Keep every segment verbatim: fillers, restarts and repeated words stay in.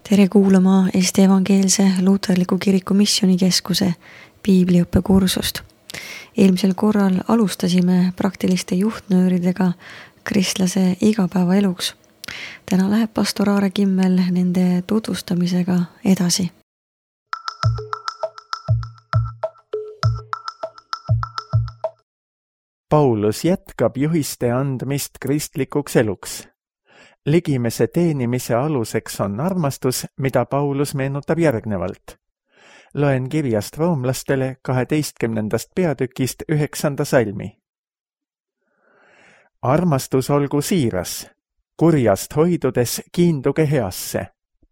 Tere kuulama Eesti Evangeelse Luterliku Kiriku Missioonikeskuse piibliõppekursust. Eelmisel korral alustasime praktiliste juhtnööridega kristlase igapäevaeluks. Täna läheb pastor Aare Kimmel nende tutvustamisega edasi. Paulus jätkab juhiste andmist kristlikuks eluks. Ligimese teenimise aluseks on armastus, mida Paulus meenutab järgnevalt. Loen kirjast roomlastele kaheteistkümnendast peatükist üheksanda salmi. Armastus olgu siiras, kurjast hoidudes kiinduge heasse.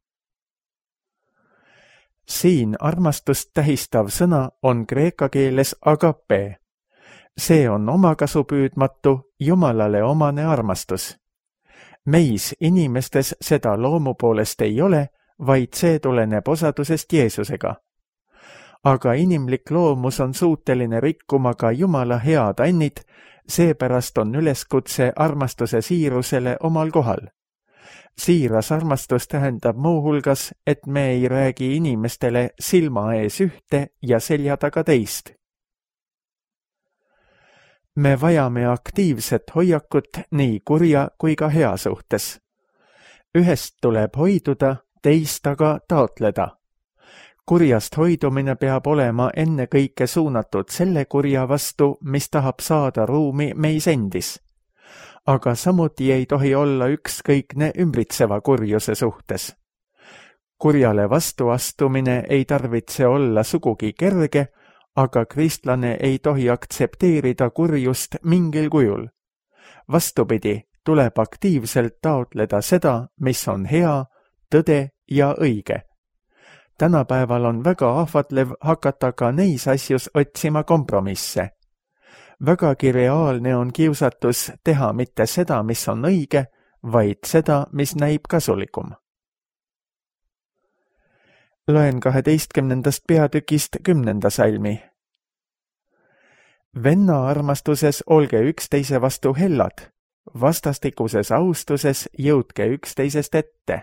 Siin armastust tähistav sõna on kreeka keeles agape. See on omakasupüüdmatu, Jumalale omane armastus. Meis inimestes seda loomu poolest ei ole, vaid see tuleneb osadusest Jeesusega. Aga inimlik loomus on suuteline rikkuma ka Jumala head annid, seepärast on üleskutse armastuse siirusele omal kohal. Siiras armastus tähendab muuhulgas, et me ei räägi inimestele silma ees ühte ja selja taga teist. Me vajame aktiivset hoiakut nii kurja kui ka hea suhtes. Ühest tuleb hoiduda, teist aga taotleda. Kurjast hoidumine peab olema ennekõike suunatud selle kurja vastu, mis tahab saada ruumi meis endis. Aga samuti ei tohi olla ükskõikne ümbritseva kurjuse suhtes. Kurjale vastuastumine ei tarvitse olla sugugi kerge, aga kristlane ei tohi aktsepteerida kurjust mingil kujul. Vastupidi, tuleb aktiivselt taotleda seda, mis on hea, tõde ja õige. Tänapäeval on väga ahvatlev hakata ka neis asjus otsima kompromisse. Vägagi reaalne on kiusatus teha mitte seda, mis on õige, vaid seda, mis näib kasulikum. Loen kaheteistkümnendast peatükist kümnenda salmi. Venna armastuses olge üksteise vastu hellad, vastastikuses austuses jõudke üksteisest ette.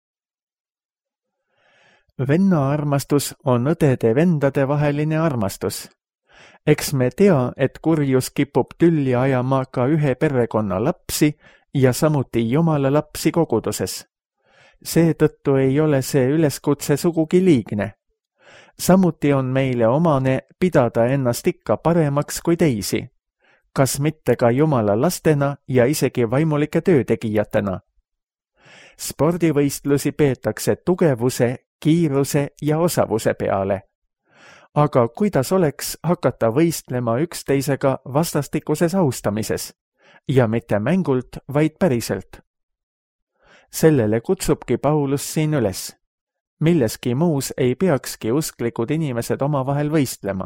Venna armastus on õdede-vendade vaheline armastus. Eks me tea, et kurjus kipub tülli ajama ka ühe perekonna lapsi ja samuti Jumala lapsi koguduses. Seetõttu ei ole see üleskutse sugugi liigne. Samuti on meile omane pidada ennast ikka paremaks kui teisi, kas mitte ka Jumala lastena ja isegi vaimulike töötegijatena. Spordivõistlusi peetakse tugevuse, kiiruse ja osavuse peale. Aga kuidas oleks hakata võistlema üksteisega vastastikuses austamises ja mitte mängult, vaid päriselt? Sellele kutsubki Paulus siin üles. Milleski muus ei peakski usklikud inimesed omavahel võistlema.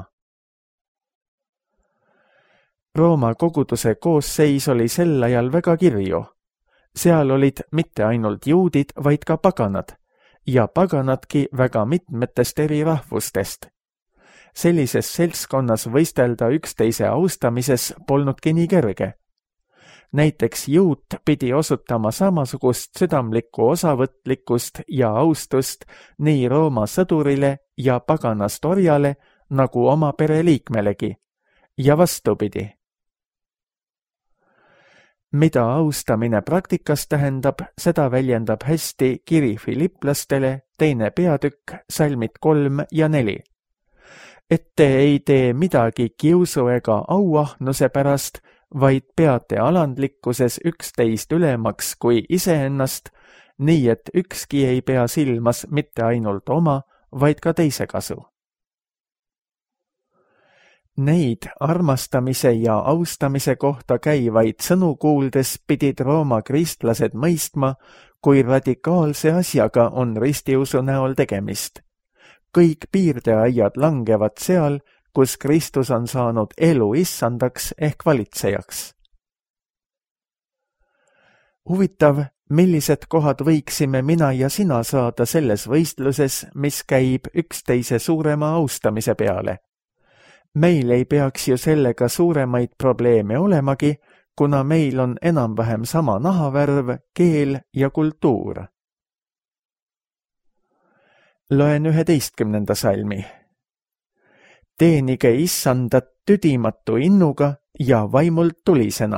Rooma koguduse koosseis oli sel ajal väga kirju. Seal olid mitte ainult juudid, vaid ka paganad, ja paganadki väga mitmetest eri rahvustest. Sellises seltskonnas võistelda üksteise austamises polnudki nii kerge. Näiteks juut pidi osutama samasugust südamlikku osavõtlikkust ja austust nii Rooma sõdurile ja paganast orjale nagu oma pereliikmelegi, ja vastupidi. Mida austamine praktikas tähendab, seda väljendab hästi kiri Filiplastele, teine peatükk, salmid kolm ja neli. Et te ei tee midagi kiusu ega auahnuse pärast, vaid peate alandlikkuses üksteist ülemaks kui iseennast, nii et ükski ei pea silmas mitte ainult oma, vaid ka teise kasu. Neid armastamise ja austamise kohta käivaid sõnu kuuldes pidid Rooma kristlased mõistma, kui radikaalse asjaga on ristiusu näol tegemist. Kõik piirdeaiad langevad seal, kus Kristus on saanud elu issandaks ehk valitsejaks. Huvitav, millised kohad võiksime mina ja sina saada selles võistluses, mis käib üksteise suurema austamise peale. Meil ei peaks ju sellega suuremaid probleeme olemagi, kuna meil on enam-vähem sama nahavärv, keel ja kultuur. Loen üheteistkümnenda salmi. Teenige issandat tüdimatu innuga ja vaimult tulisena.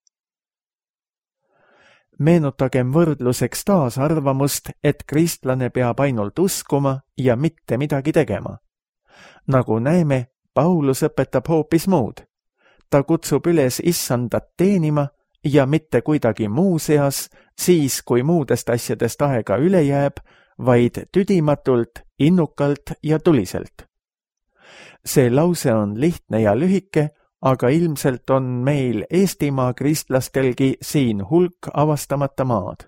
Meenutagem võrdluseks taas arvamust, et kristlane peab ainult uskuma ja mitte midagi tegema. Nagu näeme, Paulus õpetab hoopis muud. Ta kutsub üles issandat teenima ja mitte kuidagi muu seas, siis kui muudest asjadest aega üle jääb, vaid tüdimatult, innukalt ja tuliselt. See lause on lihtne ja lühike, aga ilmselt on meil Eestimaa kristlastelgi siin hulk avastamata maad.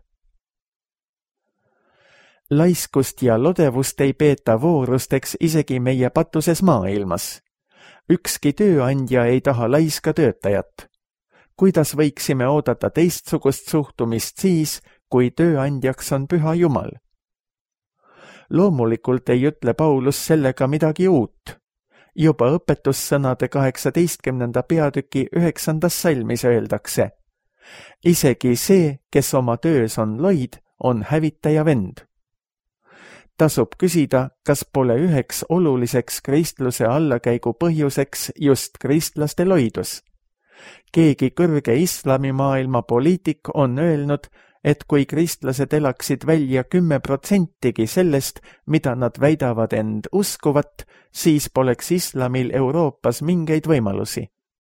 Laiskust ja lodevust ei peeta voorusteks isegi meie patuses maailmas. Ükski tööandja ei taha laiska töötajat. Kuidas võiksime oodata teistsugust suhtumist siis, kui tööandjaks on Püha Jumal? Loomulikult ei ütle Paulus sellega midagi uut. Juba õpetussõnade kaheksateistkümnenda peatüki üheksandas salmis öeldakse: Isegi see, kes oma töös on loid, on hävitaja vend. Tasub küsida, kas pole üheks oluliseks kristluse allakäigu põhjuseks just kristlaste loidus. Keegi kõrge islamimaailma poliitik on öelnud, et kui kristlased elaksid välja kümme protsentigi sellest, mida nad väidavad end uskuvat, siis poleks islamil Euroopas mingeid võimalusi.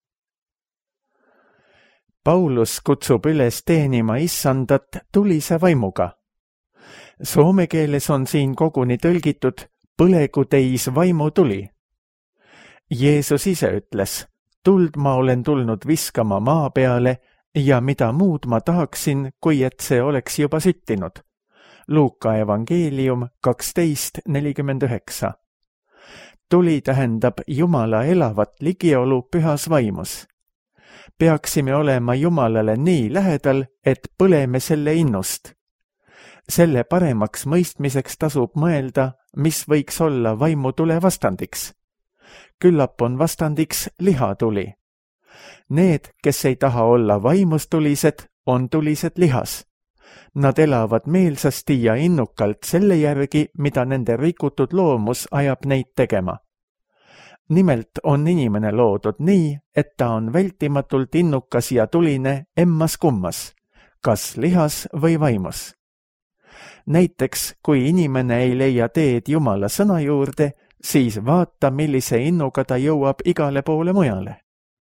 Paulus kutsub üles teenima issandat tulise vaimuga. Soome keeles on siin koguni tõlgitud põlegu teis vaimu tuli. Jeesus ise ütles: Tuld ma olen tulnud viskama maa peale ja mida muud ma tahaksin, kui et see oleks juba süttinud. Luuka evangeelium kaksteist nelikümmend üheksa. Tuli tähendab Jumala elavat ligiolu pühas vaimus. Peaksime olema Jumalale nii lähedal, et põleme selle innust. Selle paremaks mõistmiseks tasub mõelda, mis võiks olla vaimutule vastandiks. Küllap on vastandiks lihatuli. Need, kes ei taha olla vaimustulised, on tulised lihas. Nad elavad meelsasti ja innukalt selle järgi, mida nende rikutud loomus ajab neid tegema. Nimelt on inimene loodud nii, et ta on vältimatult innukas ja tuline emmas kummas, kas lihas või vaimus. Näiteks, kui inimene ei leia teed Jumala sõna juurde, siis vaata, millise innuga ta jõuab igale poole mujale.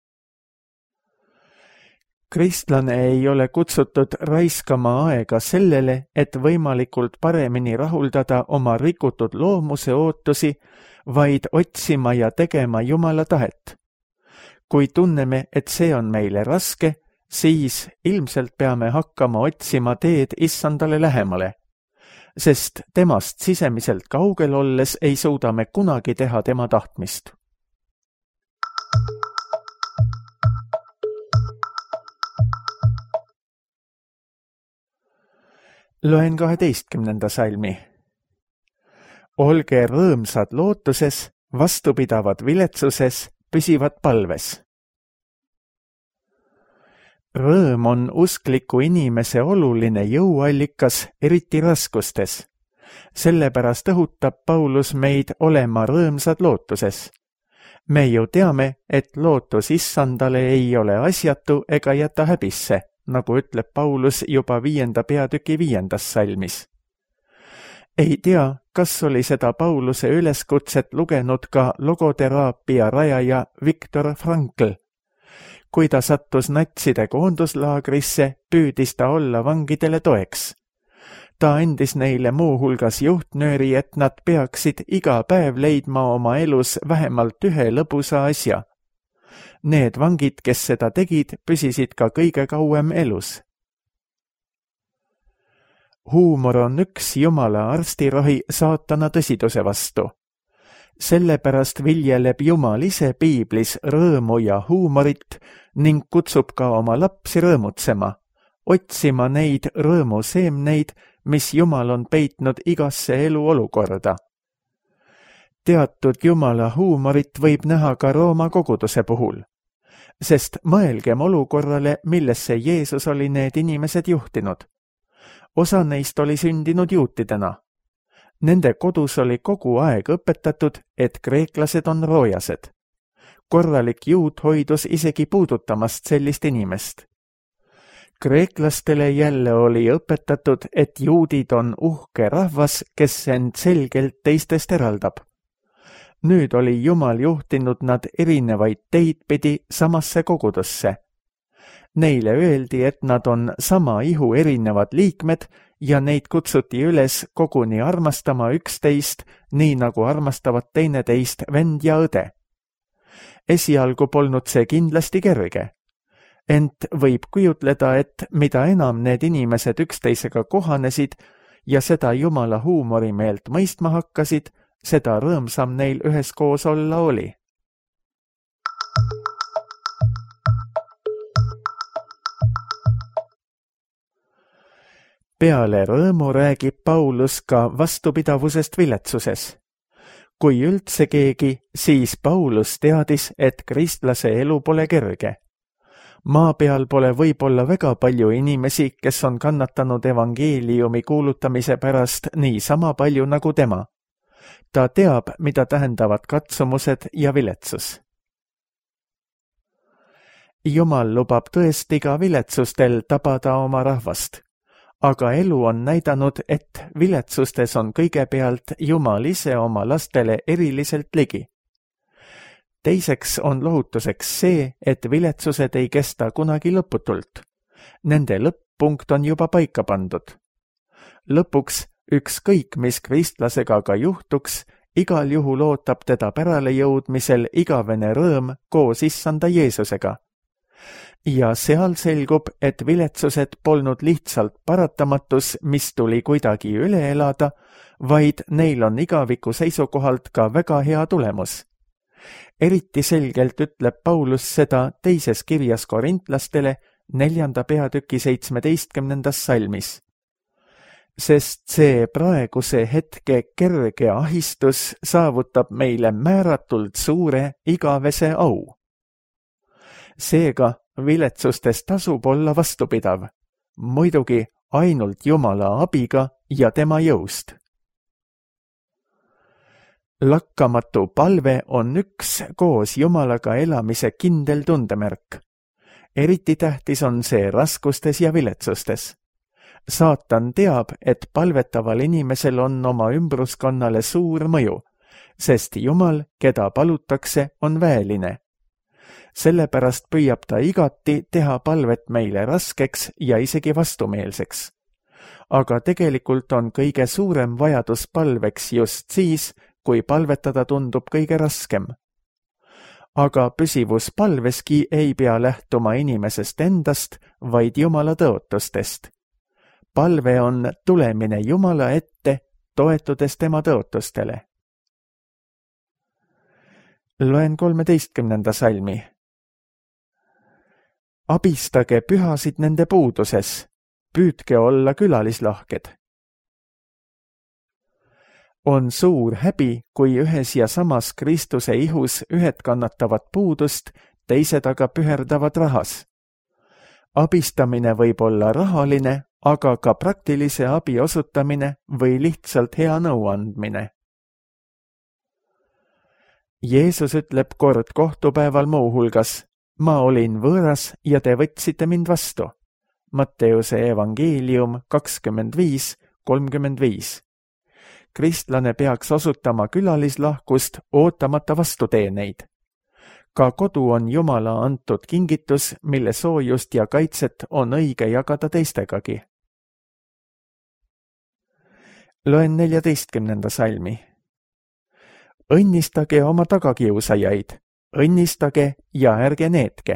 Kristlane ei ole kutsutud raiskama aega sellele, et võimalikult paremini rahuldada oma rikutud loomuse ootusi, vaid otsima ja tegema Jumala tahet. Kui tunneme, et see on meile raske, siis ilmselt peame hakkama otsima teed issandale lähemale, sest temast sisemiselt kaugel olles ei suuda me kunagi teha tema tahtmist. Loen kaheteistkümnenda salmi. Olge rõõmsad lootuses, vastupidavad viletsuses, püsivad palves. Rõõm on uskliku inimese oluline jõuallikas, eriti raskustes. Sellepärast õhutab Paulus meid olema rõõmsad lootuses. Me ju teame, et lootus issandale ei ole asjatu ega jäta häbisse, nagu ütleb Paulus juba viienda peatüki viiendas salmis. Ei tea, kas oli seda Pauluse üleskutset lugenud ka logoteraapia rajaja Viktor Frankl. Kui ta sattus natside koonduslaagrisse, püüdis ta olla vangidele toeks. Ta andis neile muu hulgas juhtnööri, et nad peaksid iga päev leidma oma elus vähemalt ühe lõbusa asja. Need vangid, kes seda tegid, püsisid ka kõige kauem elus. Huumor on üks Jumala arstirohi saatana tõsiduse vastu. Sellepärast viljeleb Jumal ise piiblis rõõmu ja huumorit ning kutsub ka oma lapsi rõõmutsema, otsima neid rõõmuseemneid, mis Jumal on peitnud igasse elu olukorda. Teatud Jumala huumorit võib näha ka Rooma koguduse puhul, sest mõelgem olukorrale, millesse Jeesus oli need inimesed juhtinud. Osa neist oli sündinud juutidena. Nende kodus oli kogu aeg õpetatud, et kreeklased on roojased. Korralik juut hoidus isegi puudutamast sellist inimest. Kreeklastele jälle oli õpetatud, et juudid on uhke rahvas, kes end selgelt teistest eraldab. Nüüd oli Jumal juhtinud nad erinevaid teid pidi samasse kogudusse. Neile öeldi, et nad on sama ihu erinevad liikmed ja neid kutsuti üles koguni armastama üksteist, nii nagu armastavad teineteist vend ja õde. Esialgu polnud see kindlasti kerge. Ent võib kujutleda, et mida enam need inimesed üksteisega kohanesid ja seda Jumala huumorimeelt mõistma hakkasid, seda rõõmsam neil üheskoos olla oli. Peale rõõmu räägib Paulus ka vastupidavusest viletsuses. Kui üldse keegi, siis Paulus teadis, et kristlase elu pole kerge. Maa peal pole võib-olla väga palju inimesi, kes on kannatanud evangeeliumi kuulutamise pärast nii sama palju nagu tema. Ta teab, mida tähendavad katsumused ja viletsus. Jumal lubab tõesti ka viletsustel tabada oma rahvast, aga elu on näidanud, et viletsustes on kõigepealt Jumal ise oma lastele eriliselt ligi. Teiseks on lohutuseks see, et viletsused ei kesta kunagi lõputult. Nende lõpp-punkt on juba paika pandud. Lõpuks, ükskõik mis kristlasega ka juhtuks, igal juhul ootab teda pärale jõudmisel igavene rõõm koos issanda Jeesusega. Ja seal selgub, et viletsused polnud lihtsalt paratamatus, mis tuli kuidagi üle elada, vaid neil on igaviku seisukohalt ka väga hea tulemus. Eriti selgelt ütleb Paulus seda teises kirjas korintlastele neljanda peatüki seitsmeteistkümnendas salmis. Sest see praeguse hetke kerge ahistus saavutab meile määratult suure igavese au. Seega viletsustes tasub olla vastupidav, muidugi ainult Jumala abiga ja tema jõust. Lakkamatu palve on üks koos Jumalaga elamise kindel tundemärk. Eriti tähtis on see raskustes ja viletsustes. Saatan teab, et palvetaval inimesel on oma ümbruskonnale suur mõju, sest Jumal, keda palutakse, on väeline. Sellepärast püüab ta igati teha palvet meile raskeks ja isegi vastumeelseks. Aga tegelikult on kõige suurem vajadus palveks just siis, kui palvetada tundub kõige raskem. Aga püsivus palveski ei pea lähtuma inimesest endast, vaid Jumala tõotustest. Palve on tulemine Jumala ette, toetudes tema tõotustele. Loen kolmeteistkümnenda salmi. Abistage pühasid nende puuduses, püüdke olla külalislahked. On suur häbi, kui ühes ja samas Kristuse ihus ühed kannatavad puudust, teised aga püherdavad rahas. Abistamine võib olla rahaline, aga ka praktilise abi osutamine või lihtsalt hea nõu andmine. Jeesus ütleb kord kohtupäeval muuhulgas, ma olin võõras ja te võtsite mind vastu. Matteuse evangeelium kakskümmend viis kolmkümmend viis. Kristlane peaks osutama külalislahkust ootamata vastuteeneid. Ka kodu on Jumala antud kingitus, mille soojust ja kaitset on õige jagada teistegagi. Loen neljateistkümnenda salmi. Õnnistage oma tagakiusajaid, õnnistage ja ärge neetke.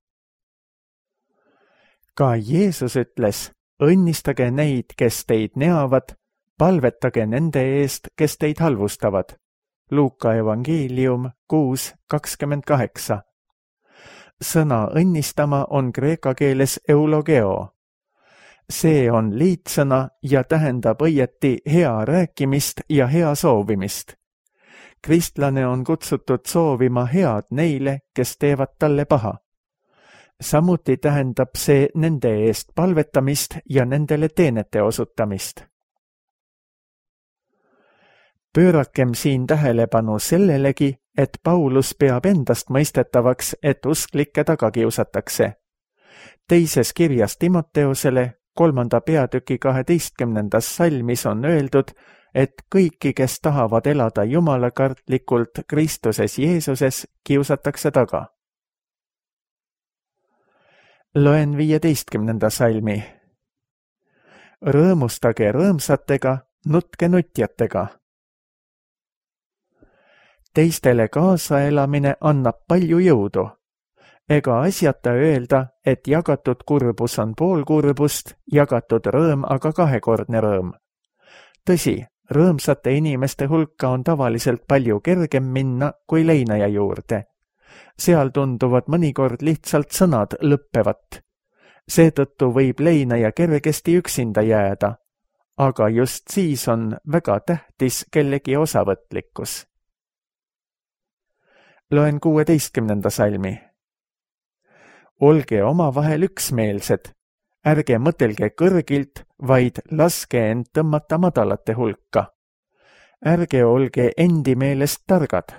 Ka Jeesus ütles, õnnistage neid, kes teid neavad, palvetage nende eest, kes teid halvustavad. Luuka evangeelium kuus kakskümmend kaheksa. Sõna õnnistama on kreeka keeles eulogeo. See on liitsõna ja tähendab õieti hea rääkimist ja hea soovimist. Kristlane on kutsutud soovima head neile, kes teevad talle paha. Samuti tähendab see nende eest palvetamist ja nendele teenete osutamist. Pöörakem siin tähelepanu sellelegi, et Paulus peab endast mõistetavaks, et usklikke taga kiusatakse. Teises kirjas Timoteusele, kolmanda peatüki kaheteistkümnendas salmis on öeldud, et kõiki, kes tahavad elada jumalakartlikult Kristuses Jeesuses, kiusatakse taga. Loen viieteistkümnenda salmi. Rõõmustage rõõmsatega, nutke nutjatega. Teistele kaasaelamine annab palju jõudu. Ega asjata öelda, et jagatud kurbus on pool kurbust, jagatud rõõm aga kahekordne rõõm. Tõsi, rõõmsate inimeste hulka on tavaliselt palju kergem minna kui leinaja juurde. Seal tunduvad mõnikord lihtsalt sõnad lõppevat. Seetõttu võib leinaja kergesti üksinda jääda, aga just siis on väga tähtis kellegi osavõtlikkus. Loen kuueteistkümnenda salmi. Olge omavahel üksmeelsed, ärge mõtelge kõrgilt, vaid laske end tõmmata madalate hulka. Ärge olge endi meelest targad.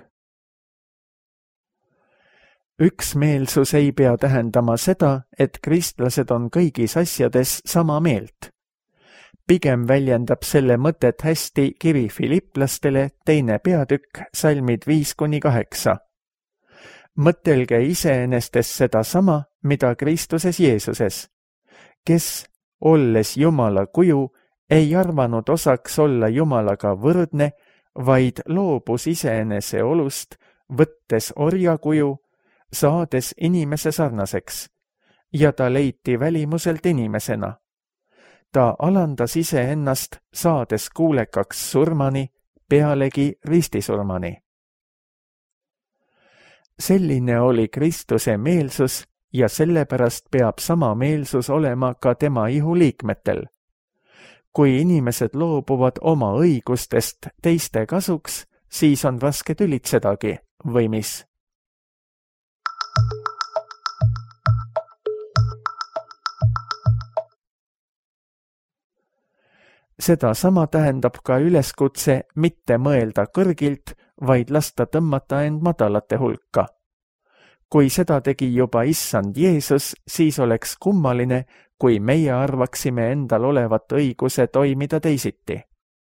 Üksmeelsus ei pea tähendama seda, et kristlased on kõigis asjades sama meelt. Pigem väljendab selle mõtet hästi kiri Filiplastele teine peatükk, salmid viis kuni kaheksa. Mõtelge iseenestes seda sama, mida Kristuses Jeesuses, kes, olles Jumala kuju, ei arvanud osaks olla Jumalaga võrdne, vaid loobus iseenese olust, võttes orja kuju, saades inimese sarnaseks, ja ta leiti välimuselt inimesena. Ta alandas iseennast, saades kuulekaks surmani, pealegi ristisurmani. Selline oli Kristuse meelsus ja sellepärast peab sama meelsus olema ka tema ihuliikmetel. Kui inimesed loobuvad oma õigustest teiste kasuks, siis on raske tülitsedagi, või mis? Seda sama tähendab ka üleskutse mitte mõelda kõrgilt, vaid lasta tõmmata end madalate hulka. Kui seda tegi juba issand Jeesus, siis oleks kummaline, kui meie arvaksime endal olevat õiguse toimida teisiti.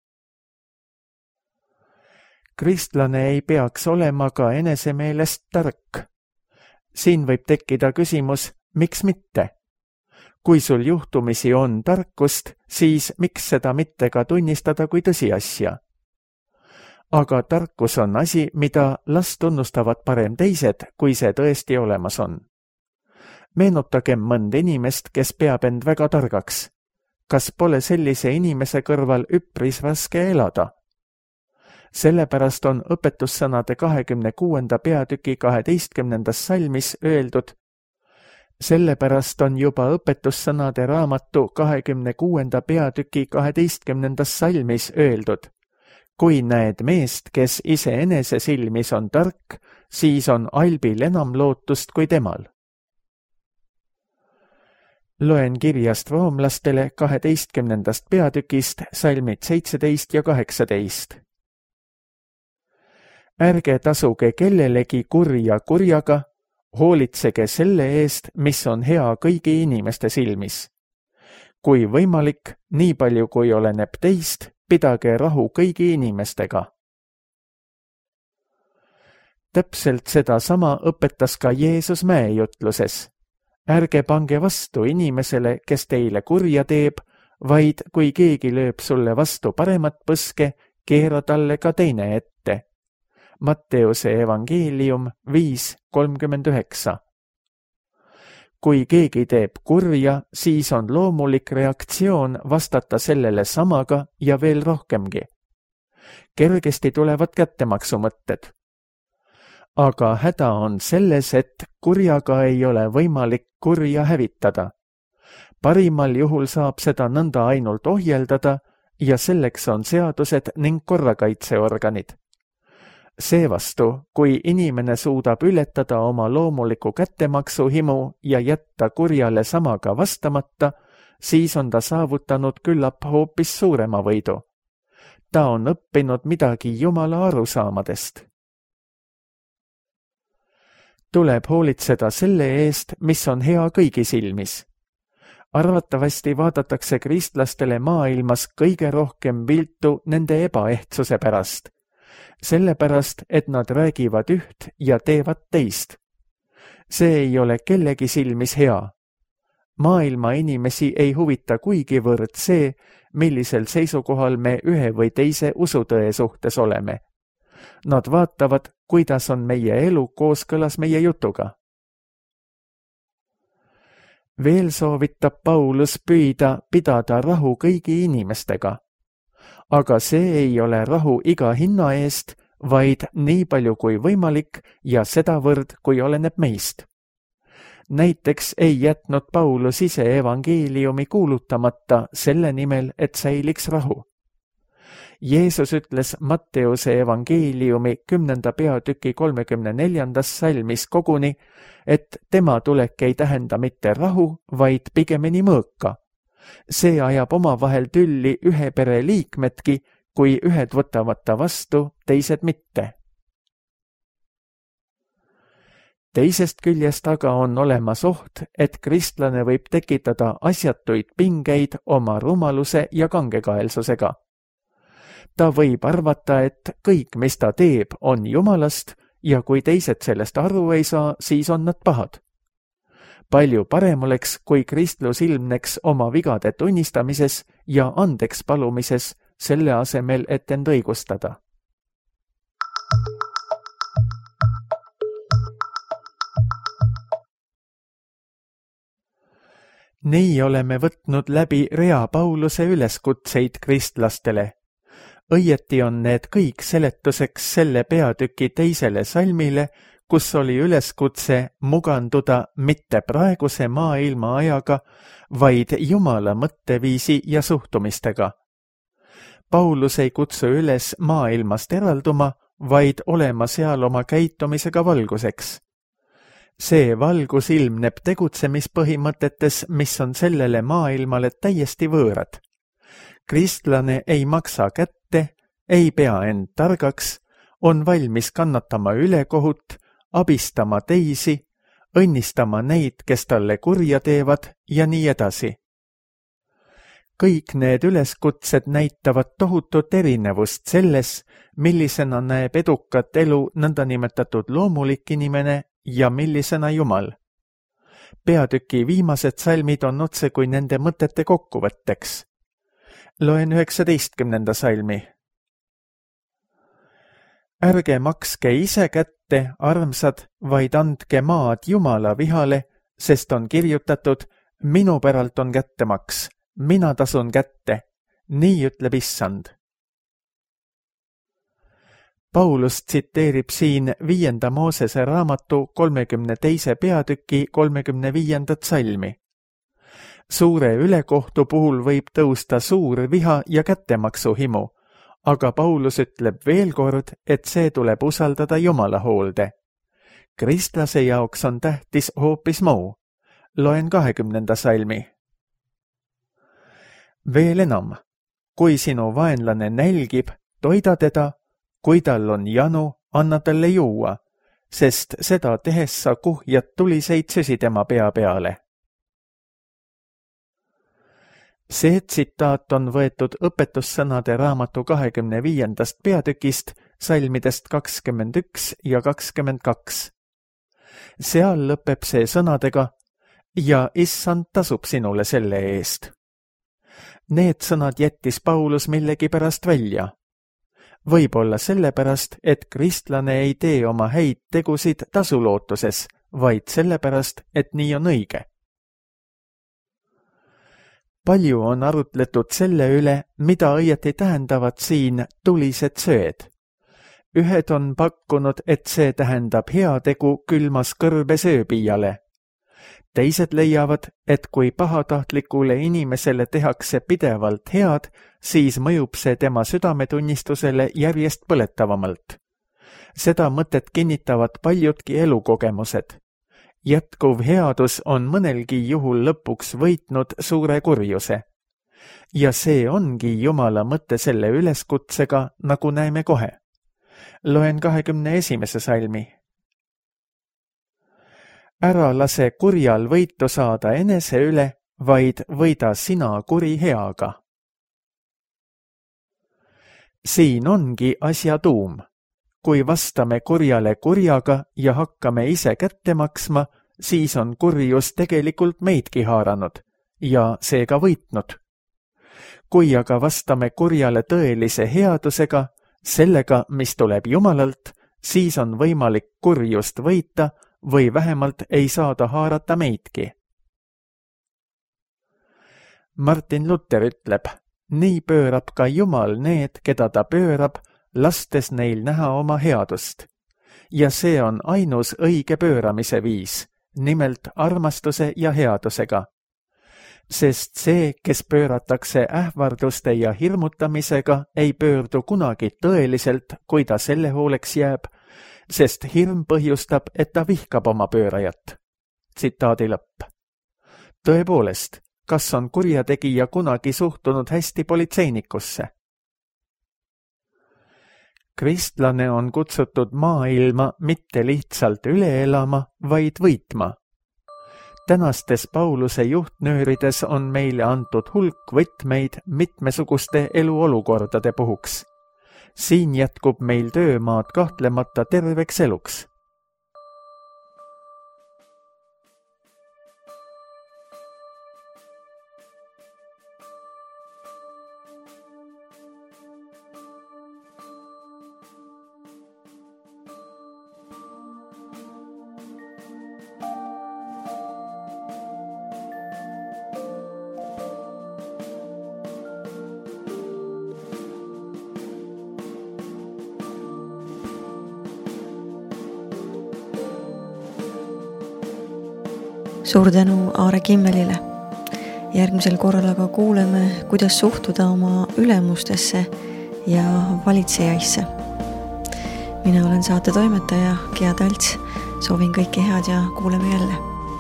Kristlane ei peaks olema ka enese meelest tark. Siin võib tekkida küsimus, miks mitte? Kui sul juhtumisi on tarkust, siis miks seda mitte ka tunnistada kui tõsiasja? Aga tarkus on asi, mida las tunnustavad parem teised, kui see tõesti olemas on. Meenutagem mõnd inimest, kes peab end väga targaks. Kas pole sellise inimese kõrval üpris raske elada? Sellepärast on õpetussõnade kahekümne kuuenda peatüki kaheteistkümnendas salmis öeldud: sellepärast on juba õpetussõnade raamatu kahekümne kuuenda peatüki kaheteistkümnendas salmis öeldud: kui näed meest, kes iseenese silmis on tark, siis on albil enam lootust kui temal. Loen kirjast roomlastele kaheteistkümnendast peatükist salmid seitseteist ja kaheksateist. Ärge tasuge kellelegi kurja kurjaga, hoolitsege selle eest, mis on hea kõigi inimeste silmis. Kui võimalik, nii palju kui oleneb teist, pidage rahu kõigi inimestega. Täpselt seda sama õpetas ka Jeesus mäejutluses. Ärge pange vastu inimesele, kes teile kurja teeb, vaid kui keegi lööb sulle vastu paremat põske, keera talle ka teine ette. Matteuse evangeelium viis kolmkümmend üheksa. Kui keegi teeb kurja, siis on loomulik reaktsioon vastata sellele samaga ja veel rohkemgi. Kergesti tulevad kättemaksu mõtted. Aga häda on selles, et kurjaga ei ole võimalik kurja hävitada. Parimal juhul saab seda nõnda ainult ohjeldada ja selleks on seadused ning korrakaitseorganid. Seevastu, kui inimene suudab ületada oma loomuliku kättemaksuhimu ja jätta kurjale samaga vastamata, siis on ta saavutanud küllap hoopis suurema võidu. ta on õppinud midagi Jumala arusaamadest. Tuleb hoolitseda selle eest, mis on hea kõigi silmis. Arvatavasti vaadatakse kristlastele maailmas kõige rohkem viltu nende ebaehtsuse pärast, sellepärast, et nad räägivad üht ja teevad teist. See ei ole kellegi silmis hea. Maailma inimesi ei huvita kuigivõrd see, millisel seisukohal me ühe või teise usutõe suhtes oleme. Nad vaatavad, kuidas on meie elu kooskõlas meie jutuga. Veel soovitab Paulus püüda pidada rahu kõigi inimestega. Aga see ei ole rahu iga hinna eest, vaid nii palju kui võimalik ja sedavõrd, kui oleneb meist. Näiteks ei jätnud Paulus ise evangeeliumi kuulutamata selle nimel, et säiliks rahu. Jeesus ütles Matteuse evangeeliumi kümnenda peatüki kolmekümne neljandas salmis koguni, et tema tulek ei tähenda mitte rahu, vaid pigemini mõõka. See ajab omavahel tülli ühe pere liikmetki, kui ühed võtavad ta vastu, teised mitte. Teisest küljest aga on olemas oht, et kristlane võib tekitada asjatuid pingeid oma rumaluse ja kangekaelsusega. Ta võib arvata, et kõik, mis ta teeb, on Jumalast ja kui teised sellest aru ei saa, siis on nad pahad. Palju parem oleks, kui kristlus ilmneks oma vigade tunnistamises ja andeks palumises, selle asemel, et end õigustada. Nii oleme võtnud läbi rea Pauluse üleskutseid kristlastele. Õieti on need kõik seletuseks selle peatüki teisele salmile, kus oli üleskutse muganduda mitte praeguse maailma ajaga, vaid Jumala mõtteviisi ja suhtumistega. Paulus ei kutsu üles maailmast eralduma, vaid olema seal oma käitumisega valguseks. See valgus ilmneb tegutsemispõhimõtetes, mis on sellele maailmale täiesti võõrad. Kristlane ei maksa kätte, ei pea end targaks, on valmis kannatama ülekohut, abistama teisi, õnnistama neid, kes talle kurja teevad ja nii edasi. Kõik need üleskutsed näitavad tohutut erinevust selles, millisena näeb edukat elu nõndanimetatud loomulik inimene ja millisena Jumal. Peatüki viimased salmid on otse kui nende mõtete kokkuvõtteks. Loen üheksateistkümnenda salmi. Ärge makske ise kätte, armsad, vaid andke maad Jumala vihale, sest on kirjutatud, minu päralt on kättemaks, mina tasun kätte, nii ütleb Issand. Paulus tsiteerib siin viienda Moosese raamatu kolmekümne teise peatüki kolmekümne viiendat salmi. Suure ülekohtu puhul võib tõusta suur viha ja kättemaksu himu, aga Paulus ütleb veel kord, et see tuleb usaldada Jumala hoolde. Kristlase jaoks on tähtis hoopis muu. Loen kahekümnenda salmi. Veel enam, kui sinu vaenlane nälgib, toida teda, kui tal on janu, anna talle juua, sest seda tehes sa kuhjad tuliseid süsi tema pea peale. See tsitaat on võetud õpetussõnade raamatu kahekümne viiendast peatükist, salmidest kakskümmend üks ja kakskümmend kaks. Seal lõpeb see sõnadega ja Issand tasub sinule selle eest. Need sõnad jättis Paulus millegipärast välja. Võib-olla sellepärast, et kristlane ei tee oma häid tegusid tasulootuses, vaid sellepärast, et nii on õige. Palju on arutletud selle üle, mida õieti tähendavad siin tulised sööd. Ühed on pakkunud, et see tähendab heategu külmas kõrbes ööpiiale. Teised leiavad, et kui pahatahtlikule inimesele tehakse pidevalt head, siis mõjub see tema südametunnistusele järjest põletavamalt. Seda mõtet kinnitavad paljudki elukogemused. Jätkuv headus on mõnelgi juhul lõpuks võitnud suure kurjuse. ja see ongi Jumala mõte selle üleskutsega, nagu näeme kohe. Loen kahekümne esimese salmi. Ära lase kurjal võitu saada enese üle, vaid võida sina kuri heaga. Siin ongi asja tuum. Kui vastame kurjale kurjaga ja hakkame ise kätte maksma, siis on kurjus tegelikult meidki haaranud ja seega võitnud. Kui aga vastame kurjale tõelise headusega, sellega, mis tuleb Jumalalt, siis on võimalik kurjust võita või vähemalt ei saada haarata meidki. Martin Luther ütleb, nii pöörab ka Jumal need, keda ta pöörab, lastes neil näha oma headust. Ja see on ainus õige pööramise viis, nimelt armastuse ja headusega. Sest see, kes pööratakse ähvarduste ja hirmutamisega, ei pöördu kunagi tõeliselt, kui ta selle hooleks jääb, sest hirm põhjustab, et ta vihkab oma pöörajat. Tsitaadi lõpp. Tõepoolest, kas on kurjategija kunagi suhtunud hästi politseinikusse? Kristlane on kutsutud maailma mitte lihtsalt üle elama, vaid võitma. Tänastes Pauluse juhtnöörides on meile antud hulk võtmeid mitmesuguste eluolukordade puhuks. Siin jätkub meil töömaad kahtlemata terveks eluks. Suur tänu Aare Kimmelile. Järgmisel korral aga kuuleme, kuidas suhtuda oma ülemustesse ja valitsejaisse. Mina olen saate toimetaja Gea Talts. Soovin kõike head ja kuuleme jälle.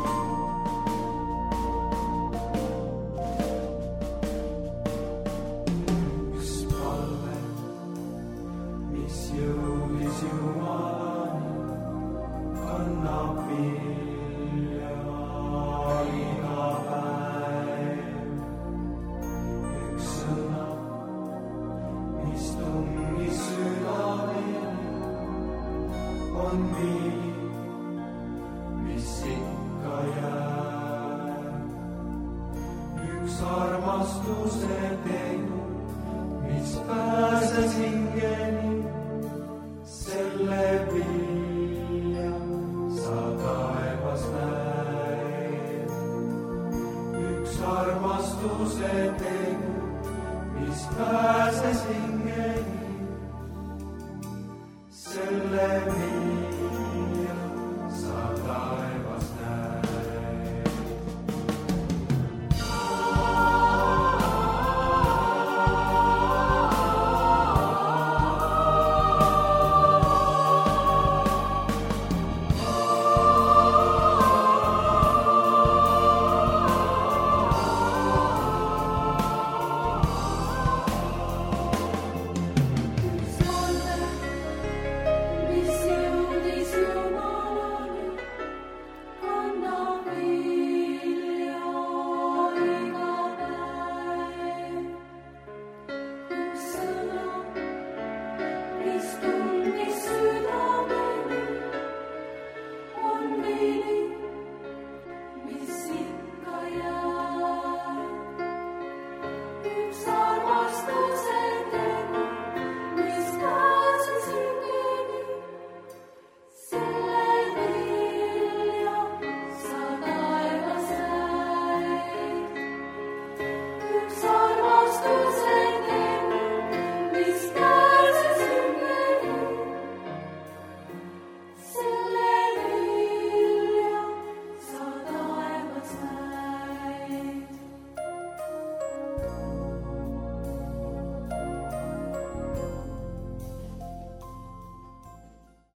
Armastuse tegu, mis pääses hingeni, selle vilja sa taevas näed. Üks armastuse tegu, mis pääses hingeni, selle vilja